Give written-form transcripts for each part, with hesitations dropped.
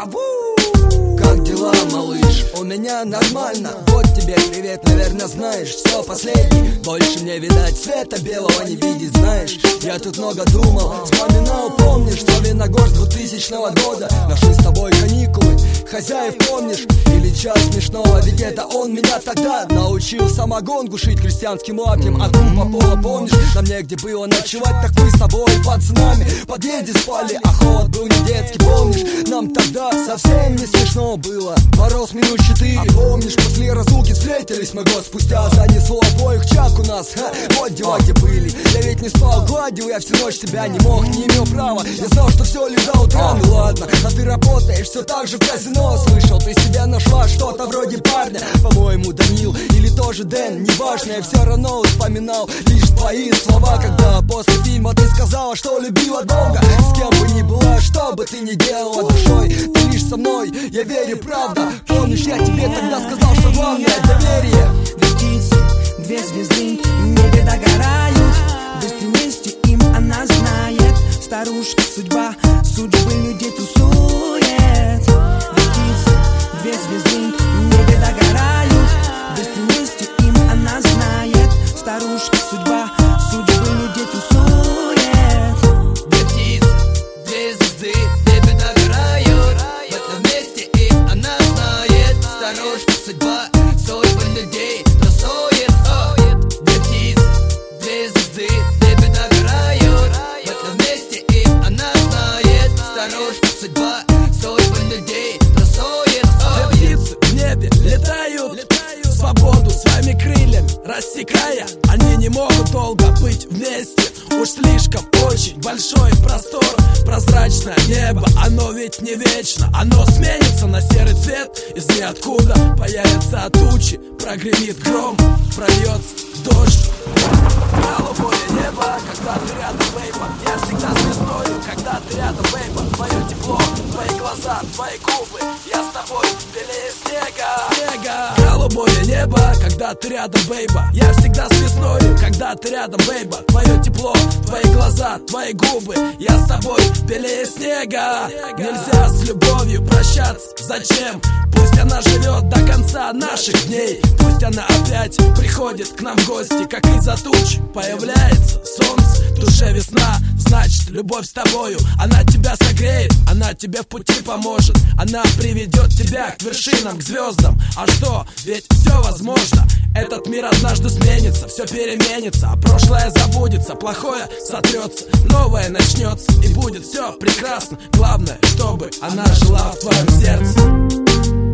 Как дела, малыш? У меня нормально. Вот тебе привет, наверное, знаешь. Все последний, больше мне видать света белого не видеть, знаешь. Я тут много думал, вспоминал, помнишь Славяногорск 2000 года. Нашли с тобой каникулы, хозяев помнишь? Или час смешного, ведь это он меня тогда научил самогонку шить крестьянским лаптем. А группа пола, помнишь? Нам негде было ночевать, так мы с тобой пацанами в подъезде спали. А холод был не детский, помнишь? Нам тогда совсем не смешно было. Мороз минут 4, а помнишь, после разлуки встретились мы год спустя. Занесло обоих чак у нас, вот дела где были. Я ведь не спал, гладил я всю ночь тебя не мог, не имел права. Я знал, что все лишь до утра, ну ладно. А ты работаешь все так же в казино. Слышал, ты себе нашла что-то вроде парня. По-моему, Данил или тоже Дэн, неважно, я все равно вспоминал лишь твои слова. Когда после фильма ты сказала, что любила долго. С кем бы ни была, что бы ты ни делала душой, ты лишь со мной, я верю, правда. Помнишь, я тебе тогда сказал, что главное доверие. Птицы, две звезды в небе догорают. Быть вместе им она знает. Старушка судьба, судьбы людей тусует. Птицы, две звезды в небе догорают. Быть вместе им она знает. Старушка судьба, судьбы людей тусует. Две птицы, две звезды в небе догорают. Быть вместе им она знает. Старушка судьба, судьбы людей тусует. Две птицы, две звезды в небе догорают. Быть вместе им она знает. Старушка судьба, судьбы людей тусует. Две птицы в небе летают, свободу своими крыльями рассекая. Они не могут долго быть вместе. Уж слишком очень большой простор. Прозрачное небо, оно ведь не вечно. Оно сменится на серый цвет. Из ниоткуда появятся тучи. Прогремит гром, прольется дождь. Голубое небо, когда ты рядом, бейба. Я всегда звездою, когда ты рядом, бейба. Твое тепло, твои глаза, твои губы. Я с тобой белее снега. Голубое небо, когда ты рядом, бейба. Я всегда с весною, когда ты рядом, бейба. Твое тепло, твои глаза, твои губы. Я с тобой белее снега. Нельзя с любовью прощаться, зачем? Пусть она живет до конца наших дней. Пусть она опять приходит к нам в гости, как из-за туч появляется солнце. В душе весна, значит любовь с тобою. Она тебя согреет, она тебе в пути поможет. Она приведет тебя к вершинам, к звездам. А что? Ведь все возможно. Этот мир однажды сменится, все переменится, а прошлое забудется, плохое сотрется, новое начнется, и будет все прекрасно. Главное, чтобы она жила в твоем сердце.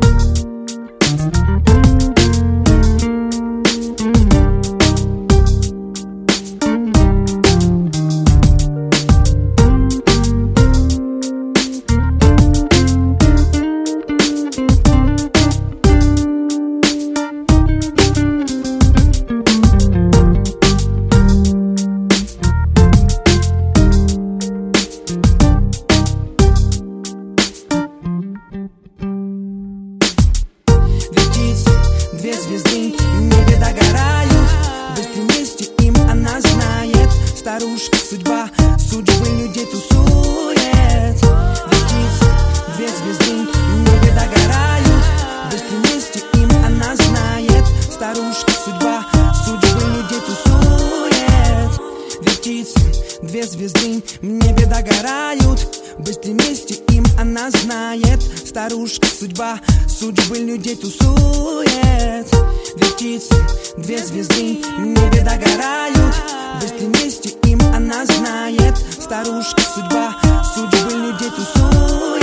Две звезды в небе догорают. Быть вместе им она знает. Старушка судьба, судьбы людей тусует. Птицы, две звезды в небе догорают. Быть вместе им она знает. Старушка судьба, судьбы людей тусует. Птицы, две звезды в небе догорают. Быть вместе им она знает. Старушка судьба, судьбы людей тусует. Две птицы, две звезды в небе догорают. Быть вместе им она знает. Старушка судьба, судьбы людей тусует.